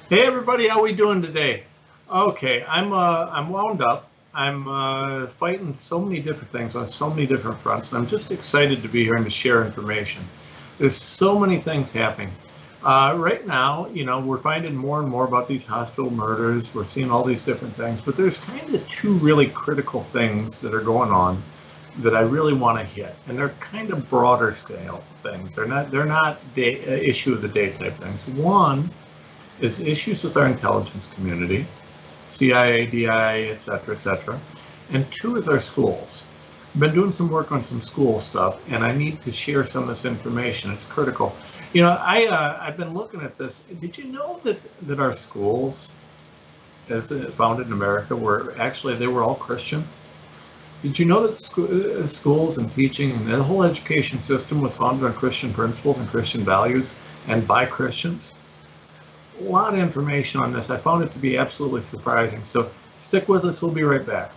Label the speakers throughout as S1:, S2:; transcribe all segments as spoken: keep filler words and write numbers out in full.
S1: Hey everybody, how we doing today? Okay, I'm uh, I'm wound up. I'm uh, fighting so many different things on so many different fronts, and I'm just excited to be here and to share information. There's so many things happening. Uh, right now, you know, we're finding more and more about these hospital murders. We're seeing all these different things, but there's kind of two really critical things that are going on that I really want to hit, and they're kind of broader scale things. They're not they're not day, uh, issue of the day type things. One is issues with our intelligence community, C I A, D I A, et cetera, et cetera. And two is our schools. I've been doing some work on some school stuff, and I need to share some of this information. It's critical. You know, I, uh, I've been looking at this. Did you know that, that our schools, as founded in America, were actually, they were all Christian? Did you know that sco- schools and teaching and the whole education system was founded on Christian principles and Christian values and by Christians? A lot of information on this. I found it to be absolutely surprising. So stick with us. We'll be right back.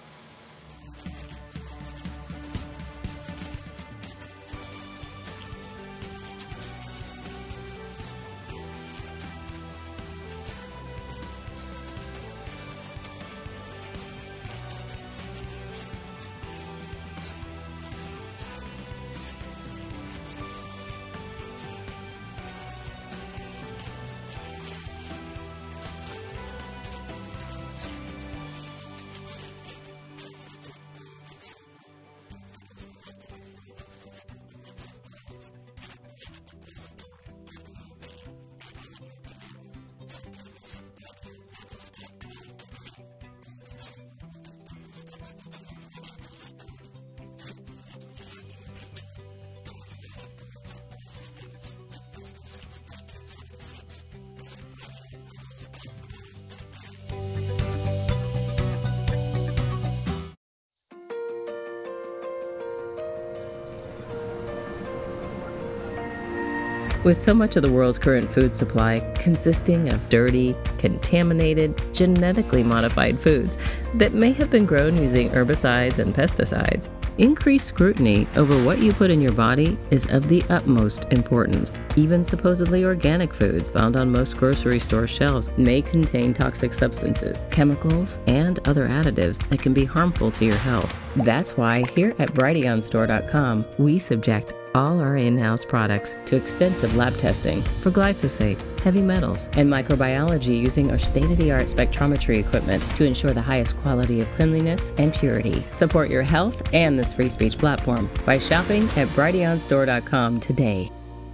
S2: With so much of the world's current food supply consisting of dirty, contaminated, genetically modified foods that may have been grown using herbicides and pesticides, increased scrutiny over what you put in your body is of the utmost importance. Even supposedly organic foods found on most grocery store shelves may contain toxic substances, chemicals, and other additives that can be harmful to your health. That's why here at Brighteon Store dot com, we subject all our in-house products to extensive lab testing for glyphosate, heavy metals, and microbiology using our state-of-the-art spectrometry equipment to ensure the highest quality of cleanliness and purity. Support your health and this free speech platform by shopping at Brighteon Store dot com today.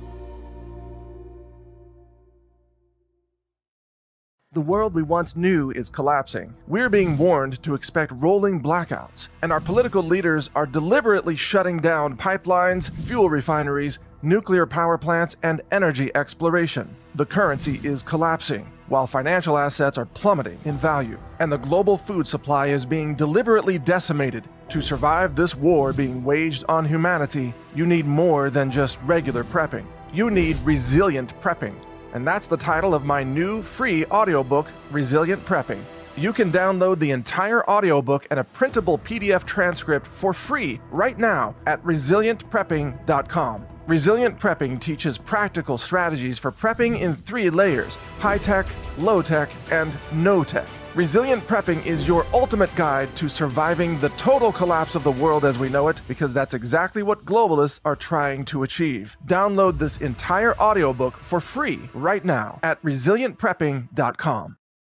S3: The world we once knew is collapsing. We're being warned to expect rolling blackouts, and our political leaders are deliberately shutting down pipelines, fuel refineries, nuclear power plants, and energy exploration. The currency is collapsing, while financial assets are plummeting in value, and the global food supply is being deliberately decimated. To survive this war being waged on humanity, you need more than just regular prepping. You need resilient prepping. And that's the title of my new free audiobook, Resilient Prepping. You can download the entire audiobook and a printable P D F transcript for free right now at resilient prepping dot com. Resilient Prepping teaches practical strategies for prepping in three layers: high-tech, low-tech, and no-tech. Resilient Prepping is your ultimate guide to surviving the total collapse of the world as we know it, because that's exactly what globalists are trying to achieve. Download this entire audiobook for free right now at resilient prepping dot com.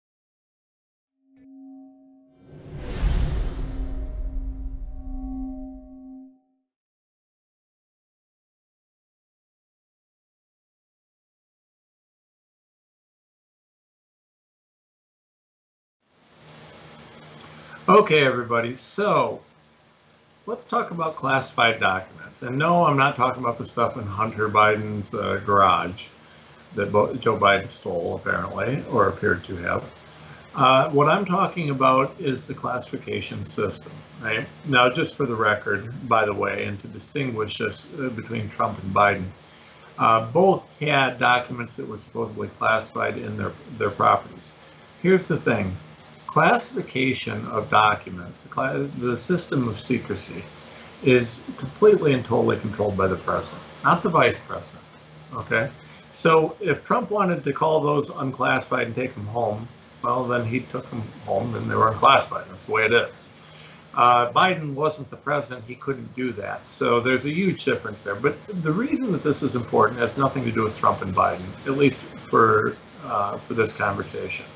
S1: Okay, everybody. So let's talk about classified documents. And no, I'm not talking about the stuff in Hunter Biden's uh, garage that Joe Biden stole, apparently, or appeared to have. Uh, what I'm talking about is the classification system, right? Now, just for the record, by the way, and to distinguish us uh, between Trump and Biden, uh, both had documents that were supposedly classified in their, their properties. Here's the thing. Classification of documents, the, cl- the system of secrecy, is completely and totally controlled by the president, not the vice president, okay? So if Trump wanted to call those unclassified and take them home, well, then he took them home and they were unclassified. That's the way it is. Uh, Biden wasn't the president. He couldn't do that. So there's a huge difference there. But the reason that this is important has nothing to do with Trump and Biden, at least for, uh, for this conversation.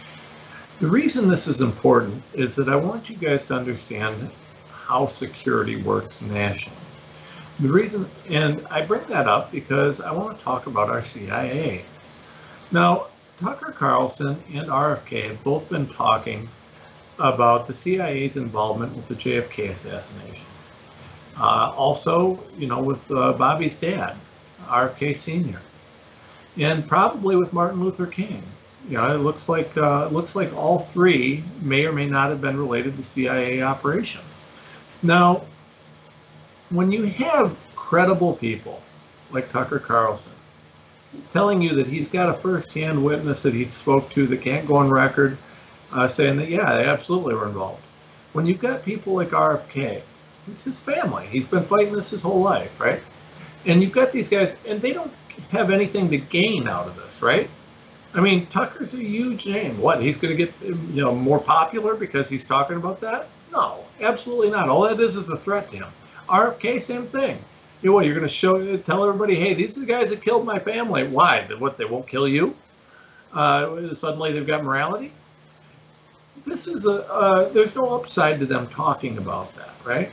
S1: The reason this is important is that I want you guys to understand how security works nationally. The reason, and I bring that up because I want to talk about our C I A. Now, Tucker Carlson and R F K have both been talking about the C I A's involvement with the J F K assassination. Uh, also, you know, with uh, Bobby's dad, R F K Senior, and probably with Martin Luther King. You know, it looks like uh, it looks like all three may or may not have been related to C I A operations. Now, when you have credible people like Tucker Carlson telling you that he's got a first-hand witness that he spoke to that can't go on record, uh, saying that, yeah, they absolutely were involved. When you've got people like R F K, it's his family. He's been fighting this his whole life, right? And you've got these guys, and they don't have anything to gain out of this, right? I mean, Tucker's a huge name. What, he's going to get, you know, more popular because he's talking about that? No, absolutely not. All that is is a threat to him. R F K, same thing. You know what, you're going to show, tell everybody, hey, these are the guys that killed my family. Why? What, they won't kill you? Uh, suddenly they've got morality? This is a, uh, there's no upside to them talking about that, right?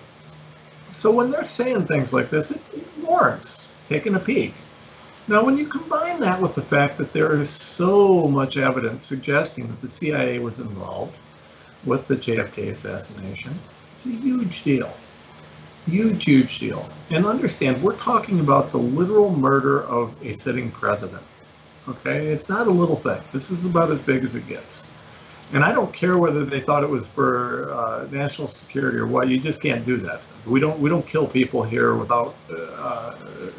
S1: So when they're saying things like this, it, it warrants taking a peek. Now, when you combine that with the fact that there is so much evidence suggesting that the C I A was involved with the J F K assassination, it's a huge deal. Huge, huge deal. And understand, we're talking about the literal murder of a sitting president. Okay? It's not a little thing. This is about as big as it gets. And I don't care whether they thought it was for uh, national security or what. You just can't do that stuff. We don't, we don't kill people here without, uh,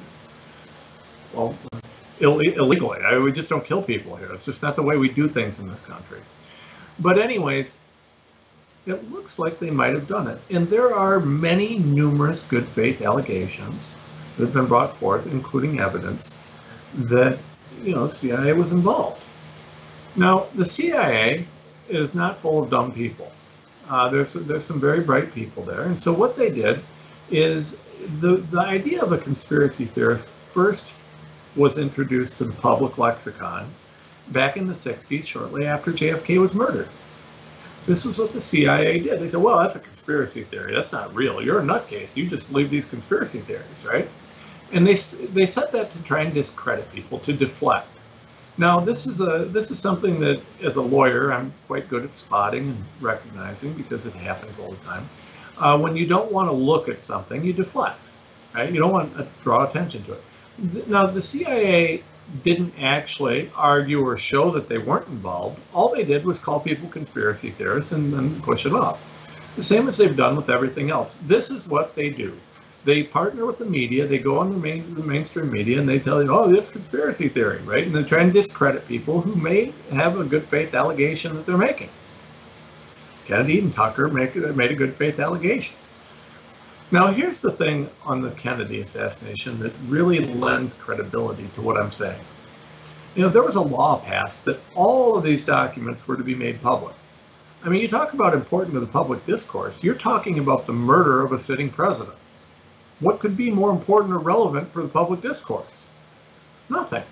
S1: well, Ill illegally. I, we just don't kill people here. It's just not the way we do things in this country. But anyways, it looks like they might have done it. And there are many numerous good faith allegations that have been brought forth, including evidence that, you know, the C I A was involved. Now, the C I A is not full of dumb people. Uh, there's, there's some very bright people there. And so what they did is the, the idea of a conspiracy theorist first was introduced to the public lexicon back in the sixties, shortly after J F K was murdered. This is what the C I A did. They said, well, that's a conspiracy theory. That's not real. You're a nutcase. You just believe these conspiracy theories, right? And they they said that to try and discredit people, to deflect. Now, this is a this is something that, as a lawyer, I'm quite good at spotting and recognizing because it happens all the time. Uh, when you don't want to look at something, you deflect, right? You don't want to draw attention to it. Now, the C I A didn't actually argue or show that they weren't involved. All they did was call people conspiracy theorists and then push it off. The same as they've done with everything else. This is what they do. They partner with the media, they go on the, main, the mainstream media, and they tell you, oh, that's conspiracy theory, right? And they try and discredit people who may have a good faith allegation that they're making. Kennedy and Tucker make, made a good faith allegation. Now, here's the thing on the Kennedy assassination that really lends credibility to what I'm saying. You know, there was a law passed that all of these documents were to be made public. I mean, you talk about important to the public discourse, you're talking about the murder of a sitting president. What could be more important or relevant for the public discourse? Nothing.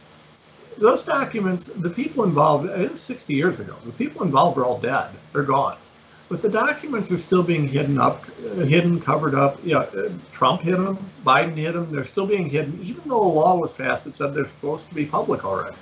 S1: Those documents, the people involved, it was sixty years ago, the people involved are all dead. They're gone. But the documents are still being hidden up, uh, hidden, covered up. Yeah, uh, Trump hid them, Biden hid them. They're still being hidden, even though a law was passed that said they're supposed to be public already.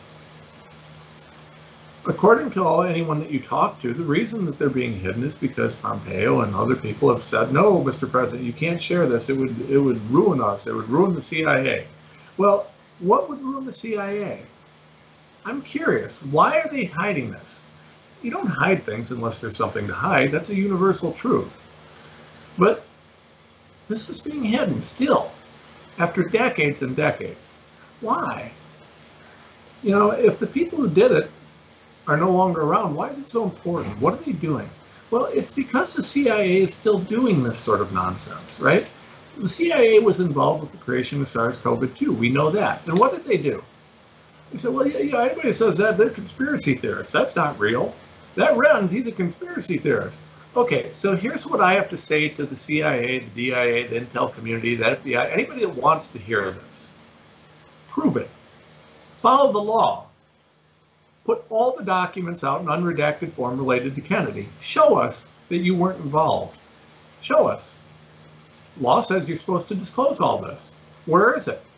S1: According to all anyone that you talk to, the reason that they're being hidden is because Pompeo and other people have said, no, Mister President, you can't share this. It would, it would ruin us. It would ruin the C I A. Well, what would ruin the C I A? I'm curious. Why are they hiding this? You don't hide things unless there's something to hide. That's a universal truth. But this is being hidden still, after decades and decades. Why? You know, if the people who did it are no longer around, why is it so important? What are they doing? Well, it's because the C I A is still doing this sort of nonsense, right? The C I A was involved with the creation of SARS CoV two. We know that. And what did they do? He said, well, yeah, yeah, anybody says that, they're conspiracy theorists. That's not real. That Renz, he's a conspiracy theorist. Okay, so here's what I have to say to the C I A, the D I A, the intel community, the F B I, anybody that wants to hear this. Prove it. Follow the law. Put all the documents out in unredacted form related to Kennedy. Show us that you weren't involved. Show us. Law says you're supposed to disclose all this. Where is it?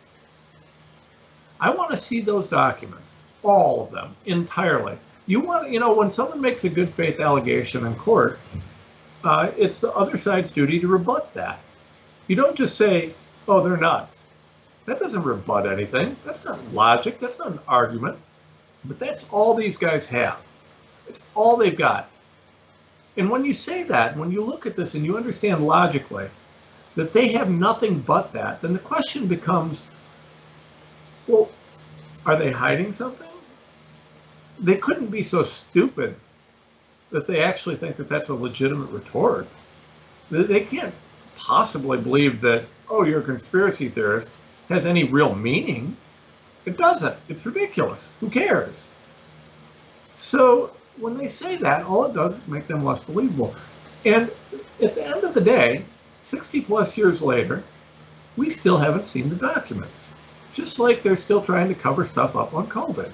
S1: I want to see those documents, all of them, entirely. You want, you know, when someone makes a good faith allegation in court, uh, it's the other side's duty to rebut that. You don't just say, oh, they're nuts. That doesn't rebut anything. That's not logic. That's not an argument. But that's all these guys have. It's all they've got. And when you say that, when you look at this and you understand logically that they have nothing but that, then the question becomes, well, are they hiding something? They couldn't be so stupid that they actually think that that's a legitimate retort. They can't possibly believe that, oh, you're a conspiracy theorist, has any real meaning. It doesn't. It's ridiculous. Who cares? So when they say that, all it does is make them less believable. And at the end of the day, sixty plus years later, we still haven't seen the documents. Just like they're still trying to cover stuff up on COVID.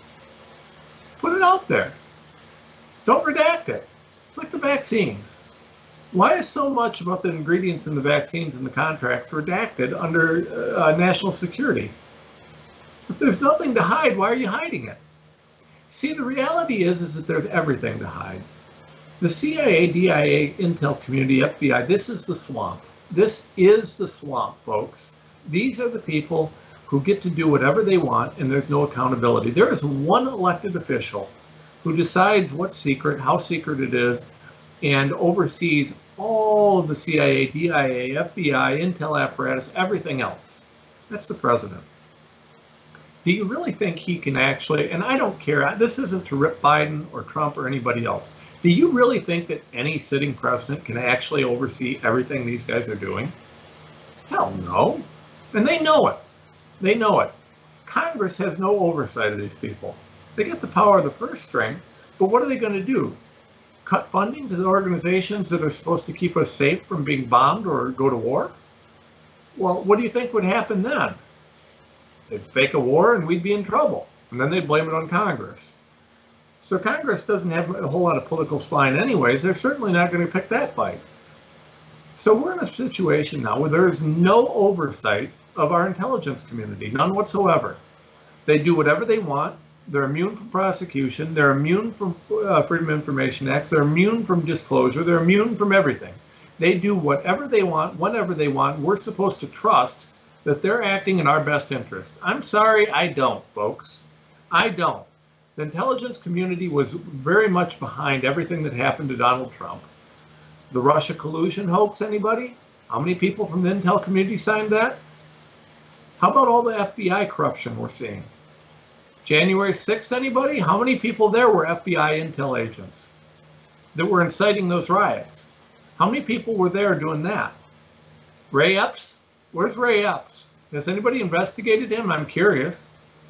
S1: Put it out there. Don't redact it. It's like the vaccines. Why is so much about the ingredients in the vaccines and the contracts redacted under uh, national security? If there's nothing to hide, why are you hiding it? See, the reality is, is that there's everything to hide. The C I A, D I A, intel community, F B I, this is the swamp. This is the swamp, folks. These are the people who get to do whatever they want, and there's no accountability. There is one elected official who decides what's secret, how secret it is, and oversees all of the C I A, D I A, F B I, intel apparatus, everything else. That's the president. Do you really think he can actually, and I don't care, this isn't to rip Biden or Trump or anybody else. Do you really think that any sitting president can actually oversee everything these guys are doing? Hell no. And they know it. They know it. Congress has no oversight of these people. They get the power of the purse string, but what are they going to do? Cut funding to the organizations that are supposed to keep us safe from being bombed or go to war? Well, what do you think would happen then? They'd fake a war and we'd be in trouble. And then they'd blame it on Congress. So Congress doesn't have a whole lot of political spine anyways. They're certainly not going to pick that fight. So we're in a situation now where there is no oversight of our intelligence community, none whatsoever. They do whatever they want. They're immune from prosecution. They're immune from uh, Freedom of Information Acts. They're immune from disclosure. They're immune from everything. They do whatever they want, whenever they want. We're supposed to trust that they're acting in our best interest. I'm sorry, I don't, folks. I don't. The intelligence community was very much behind everything that happened to Donald Trump. The Russia collusion hoax, anybody? How many people from the intel community signed that? How about all the F B I corruption we're seeing? January sixth, anybody? How many people there were F B I intel agents that were inciting those riots? How many people were there doing that? Ray Epps? Where's Ray Epps? Has anybody investigated him? I'm curious.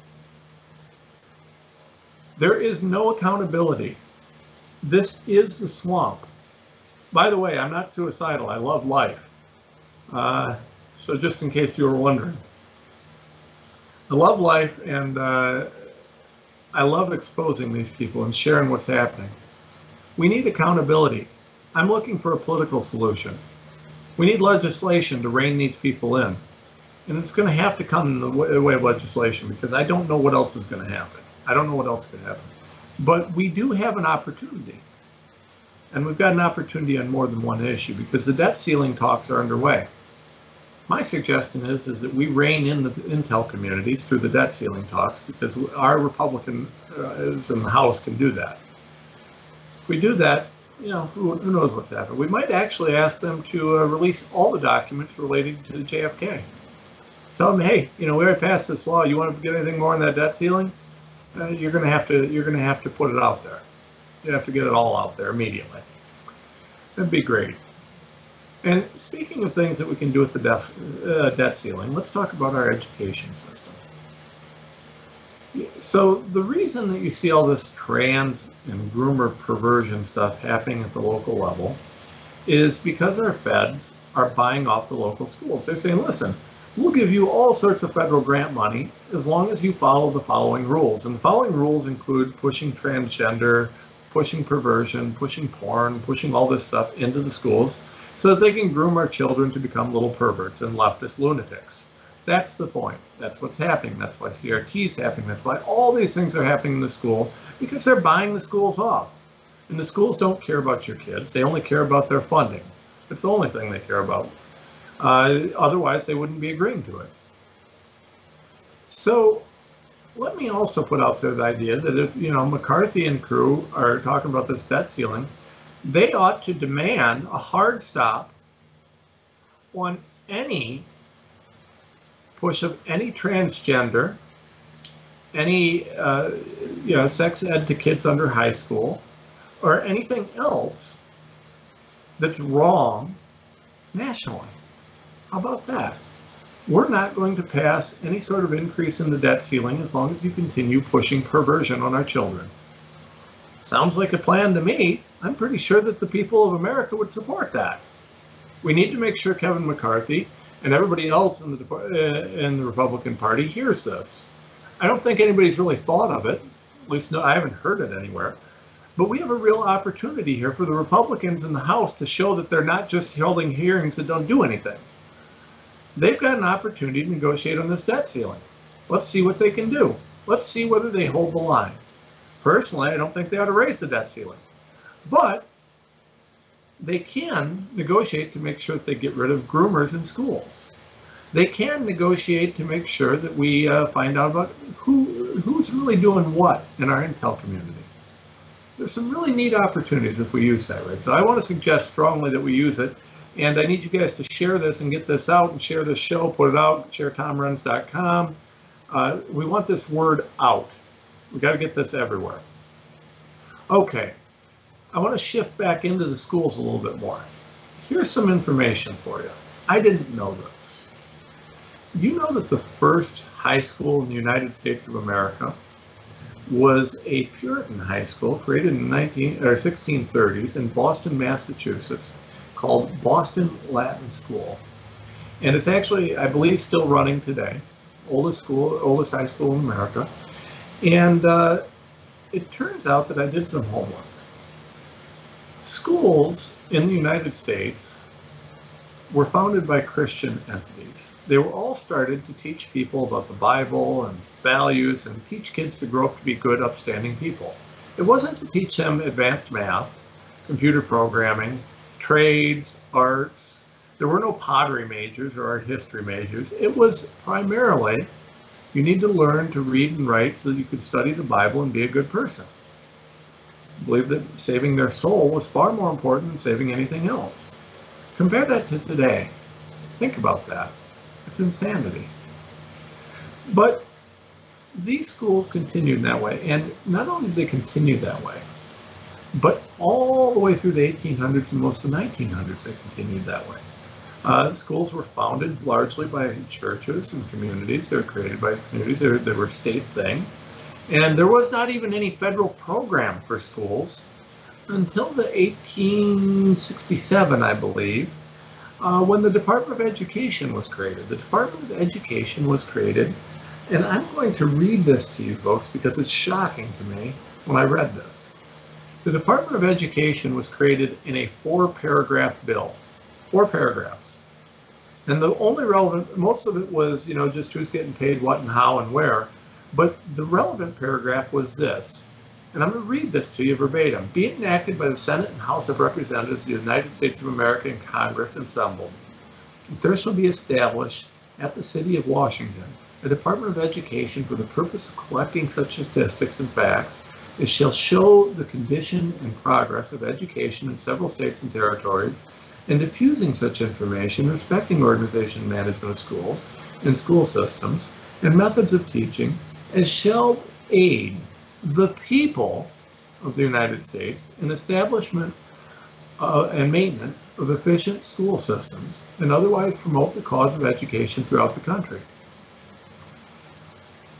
S1: There is no accountability. This is the swamp. By the way, I'm not suicidal. I love life. Uh, so just in case you were wondering. I love life, and uh, I love exposing these people and sharing what's happening. We need accountability. I'm looking for a political solution. We need legislation to rein these people in. And it's going to have to come in the way of legislation, because I don't know what else is going to happen. I don't know what else could happen. But we do have an opportunity. And we've got an opportunity on more than one issue, because the debt ceiling talks are underway. My suggestion is, is that we rein in the intel communities through the debt ceiling talks, because our Republicans in the House can do that. If we do that, you know, who, who knows what's happened. We might actually ask them to uh, release all the documents relating to J F K. Tell them, hey, you know, we already passed this law. You want to get anything more on that debt ceiling? Uh, you're going to have to. You're going to have to put it out there. You have to get it all out there immediately. That'd be great. And speaking of things that we can do with the def, uh, debt ceiling, let's talk about our education system. So the reason that you see all this trans and groomer perversion stuff happening at the local level is because our feds are buying off the local schools. They're saying, listen, we'll give you all sorts of federal grant money as long as you follow the following rules. And the following rules include pushing transgender, pushing perversion, pushing porn, pushing all this stuff into the schools so that they can groom our children to become little perverts and leftist lunatics. That's the point. That's what's happening. That's why C R T is happening. That's why all these things are happening in the school, because they're buying the schools off. And the schools don't care about your kids. They only care about their funding. It's the only thing they care about. Uh, otherwise, they wouldn't be agreeing to it. So let me also put out there the idea that if, you know, McCarthy and crew are talking about this debt ceiling, they ought to demand a hard stop on any push of any transgender, any uh, you know, sex ed to kids under high school, or anything else that's wrong nationally. How about that? We're not going to pass any sort of increase in the debt ceiling as long as you continue pushing perversion on our children. Sounds like a plan to me. I'm pretty sure that the people of America would support that. We need to make sure Kevin McCarthy and everybody else in the, uh, in the Republican Party hears this. I don't think anybody's really thought of it. At least no, I haven't heard it anywhere. But we have a real opportunity here for the Republicans in the House to show that they're not just holding hearings that don't do anything. They've got an opportunity to negotiate on this debt ceiling. Let's see what they can do. Let's see whether they hold the line. Personally, I don't think they ought to raise the debt ceiling. But they can negotiate to make sure that they get rid of groomers in schools. They can negotiate to make sure that we uh, find out about who who's really doing what in our intel community. There's some really neat opportunities if we use that, right? So I want to suggest strongly that we use it. And I need you guys to share this and get this out and share this show, put it out, share tom renz dot com. Uh, we want this word out. We got to get this everywhere. Okay, I want to shift back into the schools a little bit more. Here's some information for you. I didn't know this. You know that the first high school in the United States of America was a Puritan high school created in nineteen or sixteen thirties in Boston, Massachusetts, called Boston Latin School. And it's actually, I believe, still running today. Oldest school, oldest high school in America. And uh, it turns out that I did some homework. Schools in the United States were founded by Christian entities. They were all started to teach people about the Bible and values and teach kids to grow up to be good, upstanding people. It wasn't to teach them advanced math, computer programming, trades, arts. There were no pottery majors or art history majors. It was primarily, you need to learn to read and write so that you could study the Bible and be a good person. I believe that saving their soul was far more important than saving anything else. Compare that to today. Think about that. It's insanity. But these schools continued that way, and not only did they continue that way, but all the way through the eighteen hundreds and most of the nineteen hundreds, they continued that way. Uh, schools were founded largely by churches and communities. They were created by communities. They were, they were a state thing. And there was not even any federal program for schools until the eighteen sixty-seven, I believe, uh, when the Department of Education was created. The Department of Education was created, and I'm going to read this to you folks because it's shocking to me when I read this. The Department of Education was created in a four-paragraph bill, four paragraphs. And the only relevant, most of it was, you know, just who's getting paid what and how and where. But the relevant paragraph was this, and I'm going to read this to you verbatim. Be it enacted by the Senate and House of Representatives of the United States of America and Congress assembled, there shall be established at the city of Washington a Department of Education for the purpose of collecting such statistics and facts as shall show the condition and progress of education in several states and territories, and diffusing such information respecting organization and management of schools and school systems and methods of teaching as shall aid the people of the United States in establishment uh, and maintenance of efficient school systems and otherwise promote the cause of education throughout the country.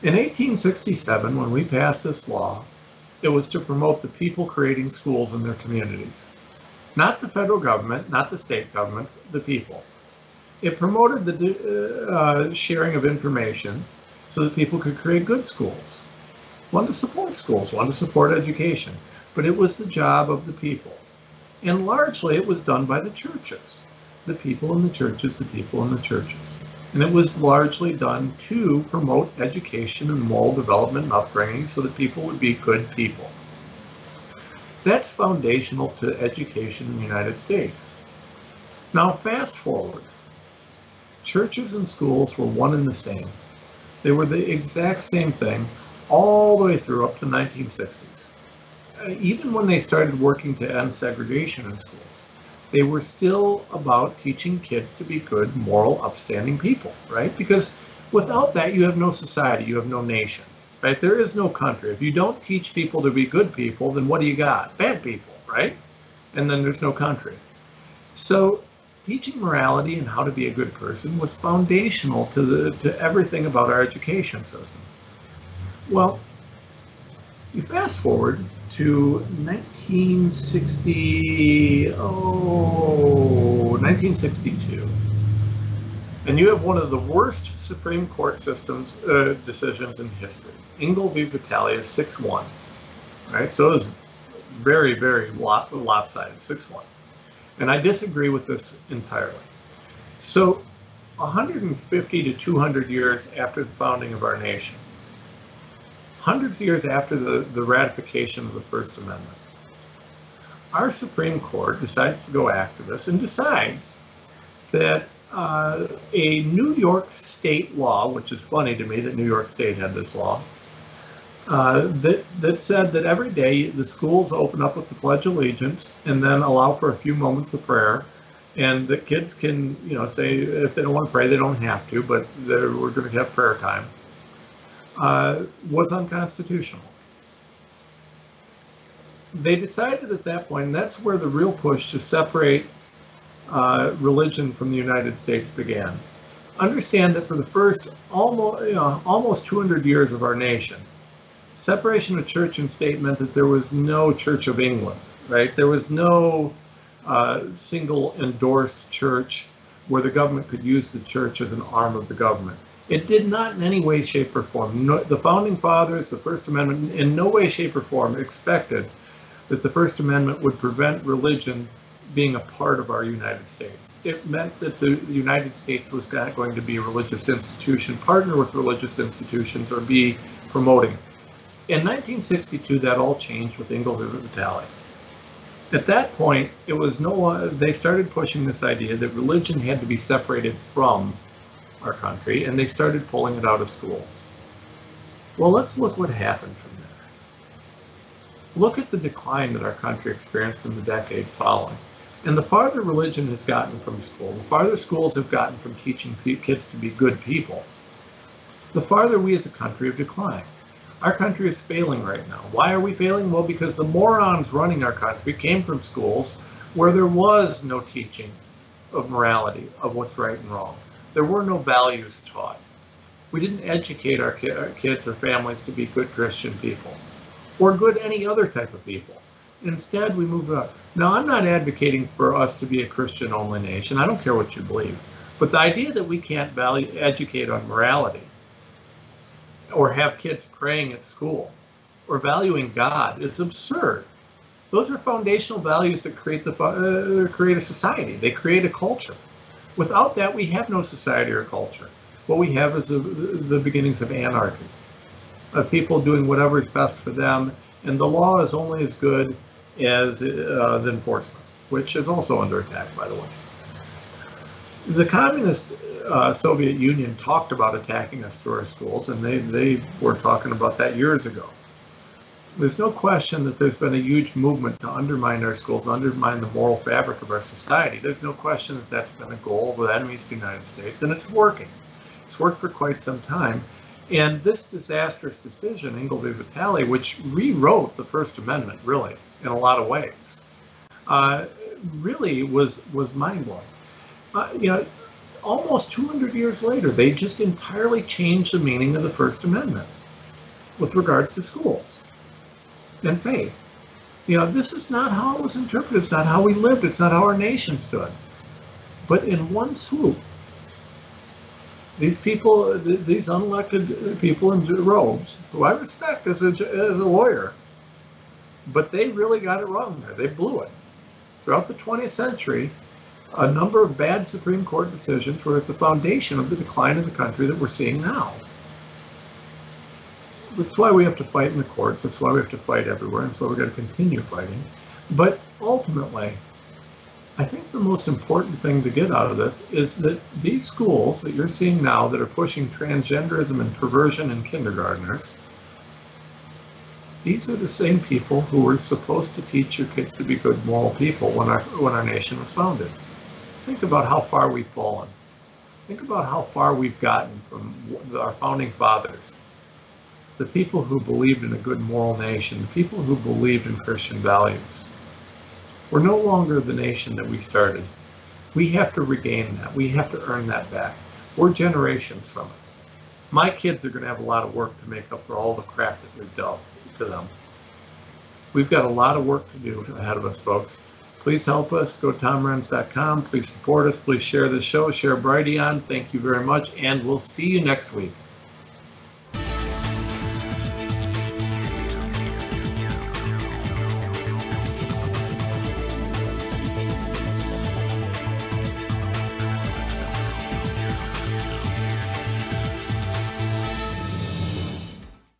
S1: In eighteen sixty-seven, when we passed this law, it was to promote the people creating schools in their communities. Not the federal government, not the state governments, the people. It promoted the uh, sharing of information so that people could create good schools. One to support schools, one to support education, but it was the job of the people. And largely it was done by the churches. The people in the churches, the people in the churches. And it was largely done to promote education and moral development and upbringing so that people would be good people. That's foundational to education in the United States. Now fast forward. Churches and schools were one and the same. They were the exact same thing all the way through up to the nineteen sixties. Uh, even when they started working to end segregation in schools, they were still about teaching kids to be good, moral, upstanding people, right? Because without that, you have no society, you have no nation, right? There is no country. If you don't teach people to be good people, then what do you got? Bad people, right? And then there's no country. So teaching morality and how to be a good person was foundational to the to everything about our education system. Well, you fast forward to nineteen sixty, oh, nineteen sixty-two, and you have one of the worst Supreme Court systems uh, decisions in history. Ingle v. Battaglia, six one, right? So it was very, very lot, lopsided, six one. And I disagree with this entirely. So one hundred fifty to two hundred years after the founding of our nation, hundreds of years after the, the ratification of the First Amendment, our Supreme Court decides to go activist and decides that uh, a New York state law, which is funny to me that New York State had this law, uh, that, that said that every day the schools open up with the Pledge of Allegiance and then allow for a few moments of prayer, and that kids can, you know, say if they don't want to pray, they don't have to, but we're going to have prayer time. Uh, was unconstitutional. They decided at that point, and that's where the real push to separate uh, religion from the United States began. Understand that for the first almost, you know, almost two hundred years of our nation, separation of church and state meant that there was no Church of England, right? There was no uh, single endorsed church where the government could use the church as an arm of the government. It did not in any way, shape, or form. No, the Founding Fathers, the First Amendment, in no way, shape, or form expected that the First Amendment would prevent religion being a part of our United States. It meant that the, the United States was not going to be a religious institution, partner with religious institutions, or be promoting. In nineteen sixty-two, that all changed with Ingle v. Battaglia. At that point, it was no. They started pushing this idea that religion had to be separated from our country, and they started pulling it out of schools. Well, let's look what happened from there. Look at the decline that our country experienced in the decades following. And the farther religion has gotten from school, the farther schools have gotten from teaching kids to be good people, the farther we as a country have declined. Our country is failing right now. Why are we failing? Well, because the morons running our country came from schools where there was no teaching of morality, of what's right and wrong. There were no values taught. We didn't educate our, ki our kids or families to be good Christian people, or good any other type of people. Instead, we moved up. Now, I'm not advocating for us to be a Christian-only nation. I don't care what you believe. But the idea that we can't value, educate on morality, or have kids praying at school, or valuing God is absurd. Those are foundational values that create, the, uh, create a society. They create a culture. Without that, we have no society or culture. What we have is a, the beginnings of anarchy, of people doing whatever is best for them, and the law is only as good as uh, the enforcement, which is also under attack, by the way. The communist uh, Soviet Union talked about attacking us through our schools, and they, they were talking about that years ago. There's no question that there's been a huge movement to undermine our schools, undermine the moral fabric of our society. There's no question that that's been a goal of the enemies of the United States, and it's working. It's worked for quite some time. And this disastrous decision, Ingle v. Battaglia, which rewrote the First Amendment, really, in a lot of ways, uh, really was, was mind-blowing. Uh, you know, almost two hundred years later, they just entirely changed the meaning of the First Amendment with regards to schools and faith. You know, this is not how it was interpreted. It's not how we lived. It's not how our nation stood. But in one swoop, these people, these unelected people in robes, who I respect as a, as a lawyer, but they really got it wrong there. They blew it. Throughout the twentieth century, a number of bad Supreme Court decisions were at the foundation of the decline of the country that we're seeing now. That's why we have to fight in the courts. That's why we have to fight everywhere. And so we've got to continue fighting. But ultimately, I think the most important thing to get out of this is that these schools that you're seeing now that are pushing transgenderism and perversion in kindergartners, these are the same people who were supposed to teach your kids to be good moral people when our, when our nation was founded. Think about how far we've fallen. Think about how far we've gotten from our founding fathers. The people who believed in a good moral nation, the people who believed in Christian values. We're no longer the nation that we started. We have to regain that. We have to earn that back. We're generations from it. My kids are going to have a lot of work to make up for all the crap that we've dealt to them. We've got a lot of work to do ahead of us, folks. Please help us. Go to tom renz dot com. Please support us. Please share this show. Share Brighteon. Thank you very much. And we'll see you next week.